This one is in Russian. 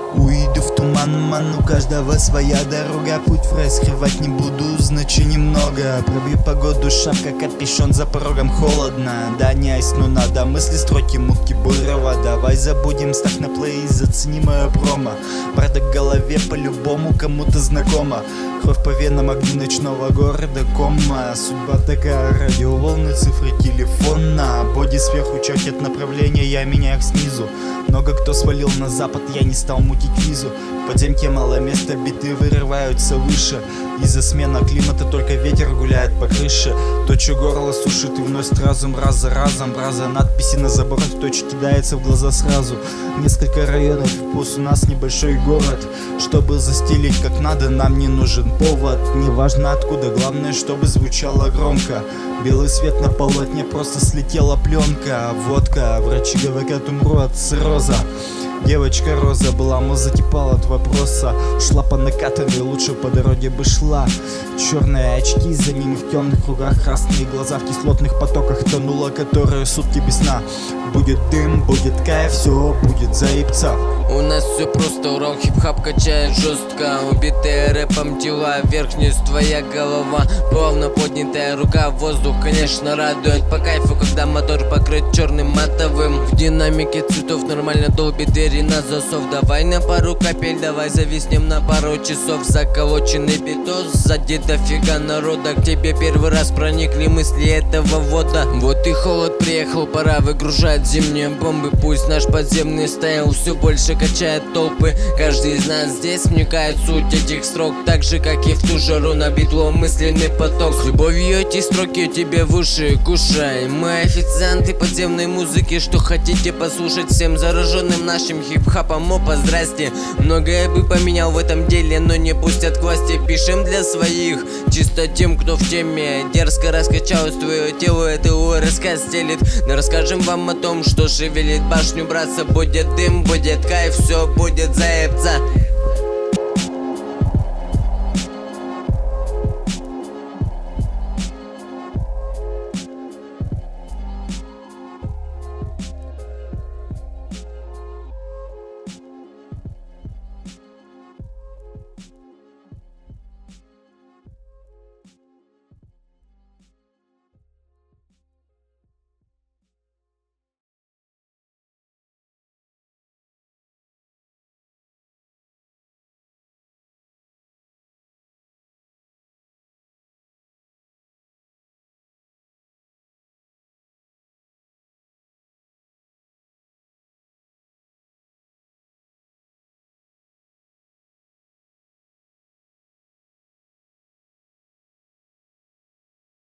Уйду в туман, у каждого своя дорога. Путь в рай скрывать не буду, значений много. Пробью погоду, шапка, капюшон, за порогом холодно. Да не айс, но надо мысли, строки, мутки, бурова. Давай забудем, ставь на плей, зацени мое промо. Правда в голове по-любому кому-то знакома. Кровь по венам, огни ночного города, кома. Судьба такая, радиоволны, цифры телефона. Боди сверху чертят направление, я меняю их снизу. Много кто свалил на запад, я не стал мутить визу. В подземке мало места, биты вырываются выше. Из-за смены климата только ветер гуляет по крыше. Точу горло сушит и вносит разум раз за разом. Браза надписи на заборах в точке кидается в глаза сразу. Несколько районов, пусть у нас небольшой город. Чтобы застелить как надо, нам не нужен повод. Неважно откуда, главное, чтобы звучало громко. Белый свет на полотне, просто слетела пленка. Водка, врачи говорят, умру от цирроза. Девочка Роза была, мол, закипала от вопроса. Шла по накатанной, лучше по дороге бы шла. Черные очки, за ними в темных кругах красные глаза. В кислотных потоках тонула, которые сутки без сна. Будет дым, будет кайф, все будет заебца. У нас все просто, Урал хип-хап качает жестко. Убитые рэпом тела, вверх-вниз твоя голова. Плавно поднятая рука в воздух, конечно, радует. По кайфу, когда мотор покрыт черным матовым. В динамике цветов нормально долбит двери на засов. Давай на пару капель, давай зависнем на пару часов. Заколоченный битос, сзади дофига народа. К тебе первый раз проникли мысли этого вода. Вот и холод приехал, пора выгружать зимние бомбы. Пусть наш подземный стайл все больше качает толпы. Каждый из нас здесь вникает в суть этих строк, так же, как и в ту жару на битло мысленный поток. С любовью эти строки тебе в уши кушай. Мы официанты подземной музыки, что хотите послушать. Всем зараженным нашим хип-хапом, опа, здрасте. Многое бы поменял в этом деле, но не пустят к власти. Пишем для своих, чисто тем, кто в теме. Дерзко раскачалось твое тело, это рассказ стелит. Но расскажем вам о том, что шевелит башню, братца. Будет дым, будет кайф, все будет заебца.